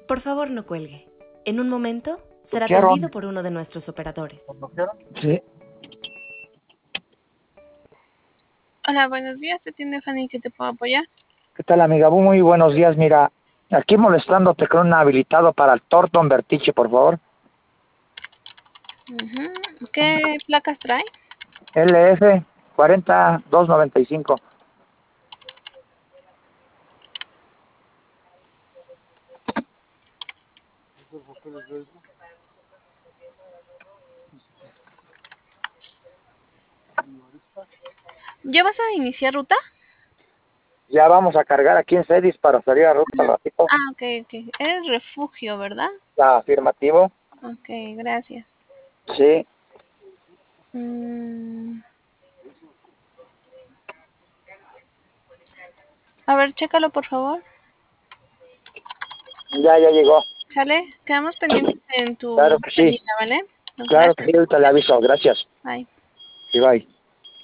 Por favor, no cuelgue. En un momento será ¿Bloquearon? atendido por uno de nuestros operadores. ¿Bloquearon? Sí. Hola, buenos días. ¿Te atiende Fanny? ¿Qué te puedo apoyar? ¿Qué tal, amiga? Muy buenos días. Mira, aquí molestándote con un habilitado para el Torton Vertiche, por favor. ¿Qué placas trae? LF 40295. ¿Ya vas a iniciar ruta? Ya vamos a cargar aquí en Cedis para salir a ruta al ratito. Ah, ok. Es refugio, ¿verdad? Afirmativo. Ok, gracias. Sí. A ver, chécalo, por favor. Ya llegó. ¿Sale? Quedamos pendientes en tu Claro que sí. venida, ¿vale? Claro que Gracias. sí, ahorita le aviso. Gracias. Bye. Y bye.